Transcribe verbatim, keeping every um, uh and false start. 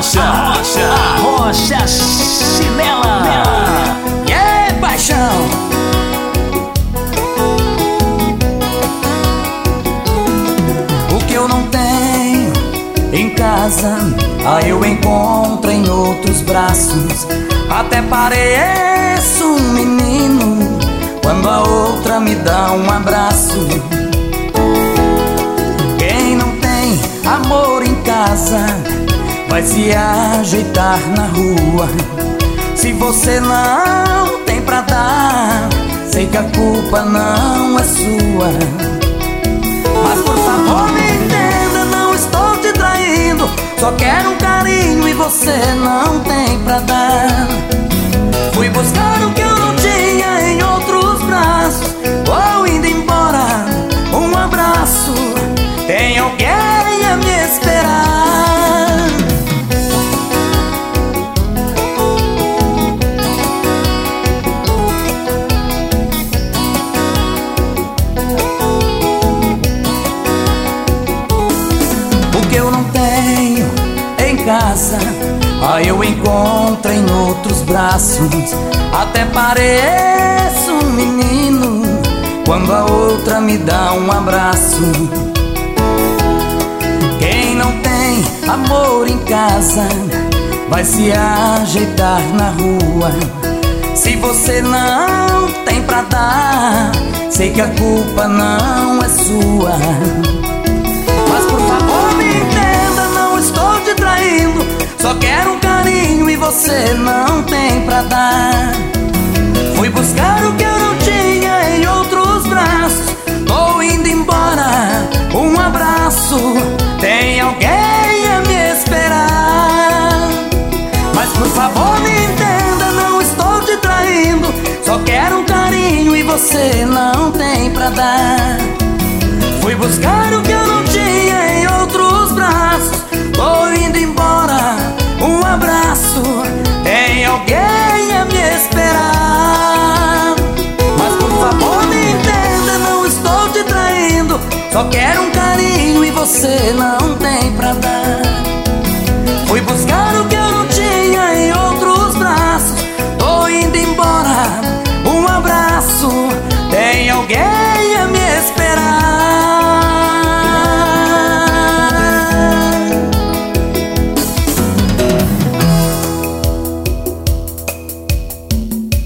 Arrocha, arrocha, arrocha, chinela. E yeah, paixão. O que eu não tenho em casa, aí eu encontro em outros braços. Até pareço um menino quando a outra me dá um abraço. Quem não tem amor em casa vai se ajeitar na rua. Se você não tem pra dar, sei que a culpa não é sua. Mas por favor me entenda, não estou te traindo, só quero um carinho e você não tem pra dar. Fui buscar o que eu não tinha em outros braços, vou indo embora, um abraço, tem alguém a me esperar. O que eu não tenho em casa, aí eu encontro em outros braços. Até pareço um menino quando a outra me dá um abraço. Quem não tem amor em casa vai se ajeitar na rua. Se você não tem pra dar, sei que a culpa não é sua. Mas por favor me entenda, não estou te traindo, só quero um carinho e você não tem pra dar. Fui buscar o que eu não tinha em outros braços, tô indo embora, um abraço, tem alguém a me esperar. Mas por favor me entenda, não estou te traindo, só quero um carinho e você não tem pra dar. Fui buscar o que eu não tinha em outros braços, tô indo embora, um abraço, tem alguém a me esperar. Mas por favor me entenda, não estou te traindo, só quero um carinho e você não tem pra dar. Fui buscar o que eu não tinha em outros braços, tô indo embora, um abraço, tem alguém